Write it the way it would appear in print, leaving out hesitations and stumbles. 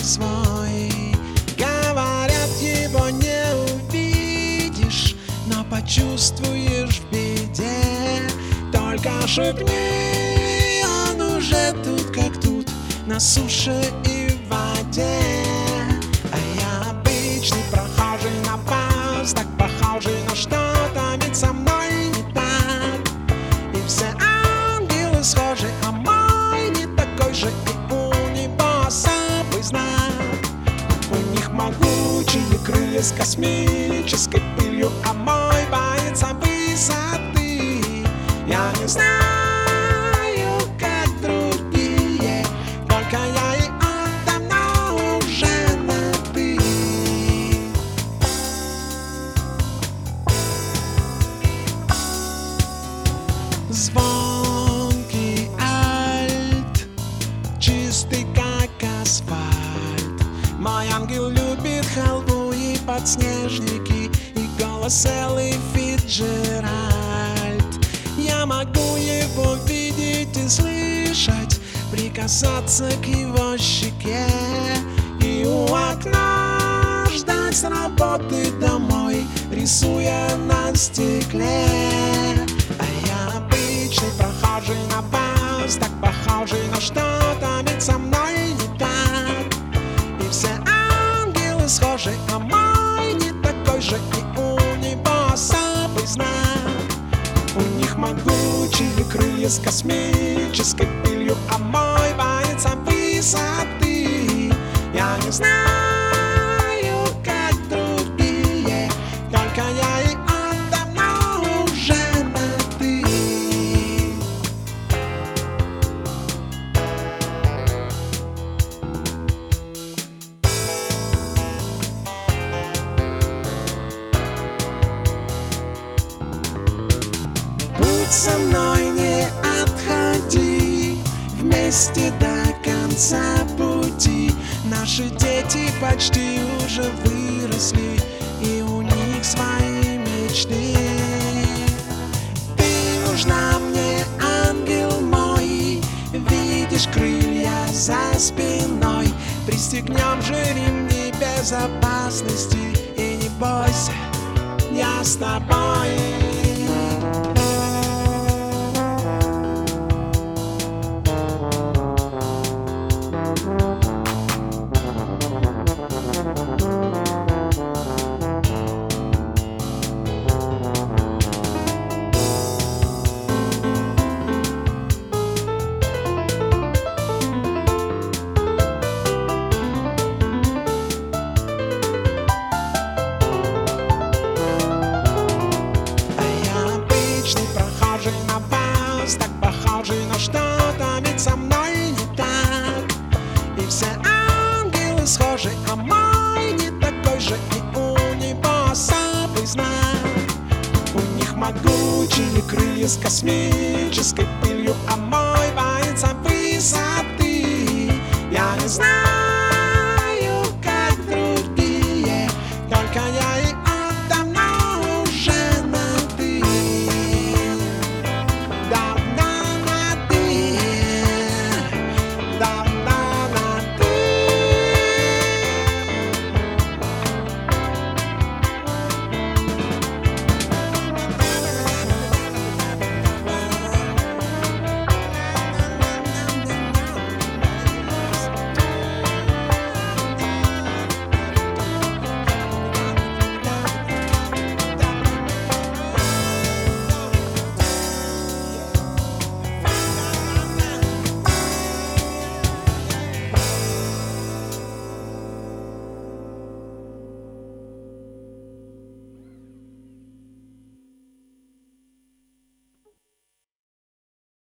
свой. Говорят, его не увидишь, но почувствуешь в беде. Только шепни, он уже тут как тут, на суше и в воде. А я обычный прохожий на вас, так похожий на что-то, ведь со мной не так. И все ангелы схожи, а мой не такой же, и у него особый знак. У них могучие крылья с космической пылью, а мой боится высоты. Я не знаю, как другие, только я и он давно уже на «ты». Звонкий альт, чистый как асфальт. Мой ангел любит халву и подснежники, и голос Эллы Фицджеральд. Я могу его видеть и слышать, прикасаться к его щеке, и у окна ждать с работы домой, рисуя на стекле. А я обычный прохожий на вас, так похожий на что-то, ведь со мной не так. И все ангелы схожи, а мой не такой же, и у него особый знак. У них могучие крылья с космической пылью, а мой боится высоты. Я не знаю, как другие, только я и он давно уже на «ты». Будь со мной, не отходи, вместе до конца пути. Наши дети почти уже выросли, и у них свои мечты. Ты нужна мне, ангел мой, видишь крылья за спиной. Пристегнем же ремни безопасности, и не бойся, я с тобой. Так похожий на что-то, ведь со мной не так. И все ангелы схожи, а мой не такой же, и у него особый знак. У них могучие крылья с космической пылью, а мой